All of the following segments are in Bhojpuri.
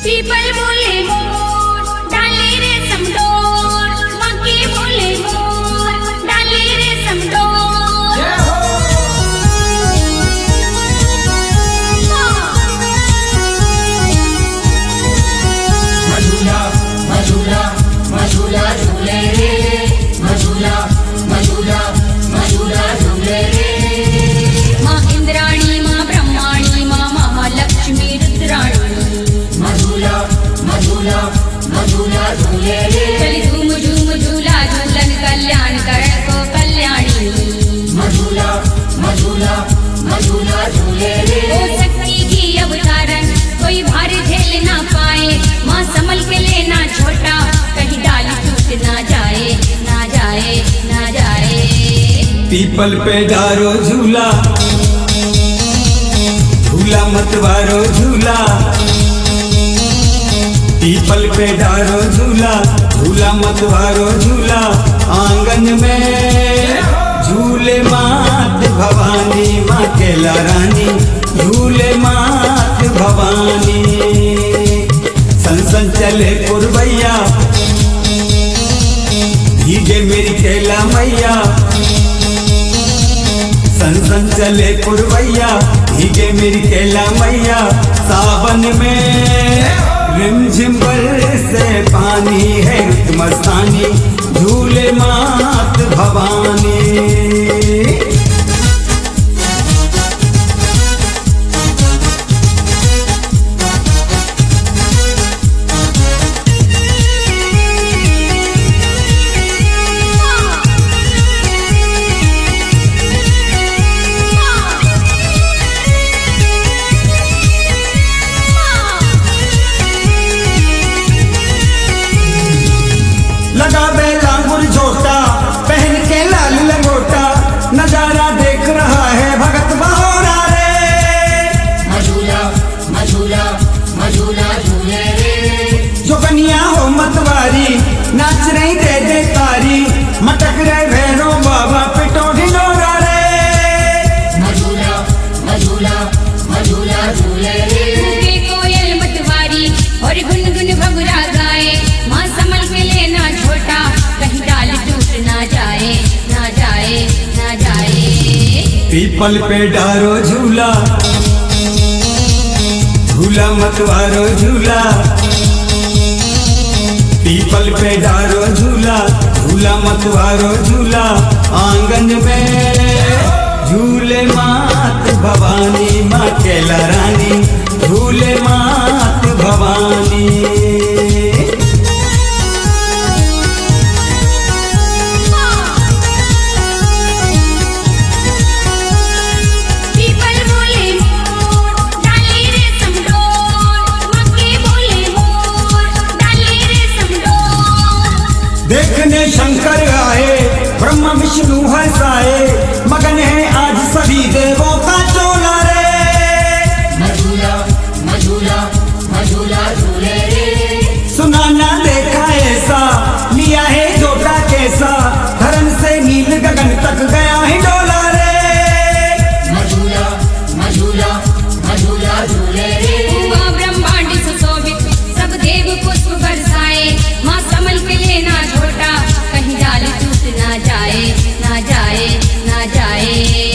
पीपल बोले मोर डाले रे समडोर, मक्की बोले मोर डाले रे समडोर। मझूला मझूला मझूला झूले रे, मझूला मझूला मझूला झूले रे। माँ इंद्राणी माँ ब्रह्माणी माँ महालक्ष्मी रुद्राणी, मझूला मझूला मझूला झूले रे। चली झूम झूम झूला झूलन कल्याण करण को कल्याणी। मझूला मझूला मझूला झूले रे। ओ शक्ति की अवतारण कोई भार झेल ना पाए, माँ संभल के लेना छोटा कहीं डाली टूट ना जाए, ना जाए ना जाए। पीपल पे डारो झूला, झूला मतवारो झूला। पीपल पे डारो झूला, झूला मतवारो झूला। आंगन में झूले मात भवानी माँ केला रानी, झूले मात भवानी। सन चले पुरवैया, भीगे मेरी केला मैया। सन चले पुरवैया, भीगे मेरी केला मैया। सावन में रिमझिम बरसे पानी है रुत मस्तानी, झूले मात भवानी। लगा बेला गुरझोटा, पहन के लाल लंगोटा। नजारा देख रहा है भगत बहोरा रे। मझूला मझूला मझूला झूले रे। जो कन्या हो मतवारी, नाच रही दे दे तारी। मटक रहे भैरो बाबा पिटो ढिंडोरा रे। मझूला मझूला मझूला झूले रे। कूके कोयल मतवारी और गुनगुन भगुरा गाए, माँ संभल के लेना छोटा कहीं डाल टूट ना जाए, ना जाए ना जाए। पीपल पे डारो झूला, झूला मतवारो झूला। पीपल पे डारो झूला, झूला मतवारो झूला। आंगन में झूले मात भवानी माँ केला रानी, झूले मात भवानी। पीपल बोले मोर डाले रे समडोर, मक्की बोले मोर डाले रे समडोर। देखने शंकर आए, ब्रह्मा विष्णु हंसाए। मगन है आज सभी देवों का चोला रे। मझूला मझूला मझूला झूले रे। सुना ना देखा ऐसा, लिया है जोटा कैसा। धरन से नील गगन तक गया है डोला रे। मझूला मझूला मझूला झूले रे। हुआ ब्रह्मांड सुशोभित सब देव पुष्प बरसाए, माँ संभल के लेना छोटा कहीं डाल टूट ना जाए, ना जाए ना जाए।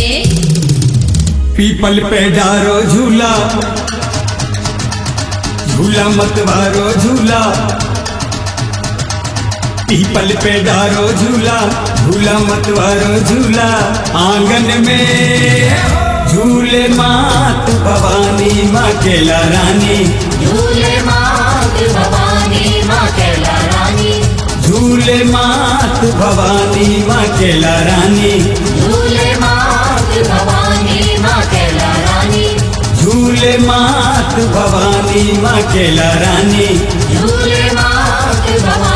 पीपल पे डारो झूला, झूला मतवारो झूला। पीपल पे डारो झूला, झूला मतवारो झूला। आंगन में झूले मात भवानी माँ केला रानी, झूले मात भवानी माँ केला रानी। झूले मात भवानी माँ केला रानी। झूले मात भवानी माँ केला रानी। झूले मात भवानी माँ केला रानी। झूले मात भवानी।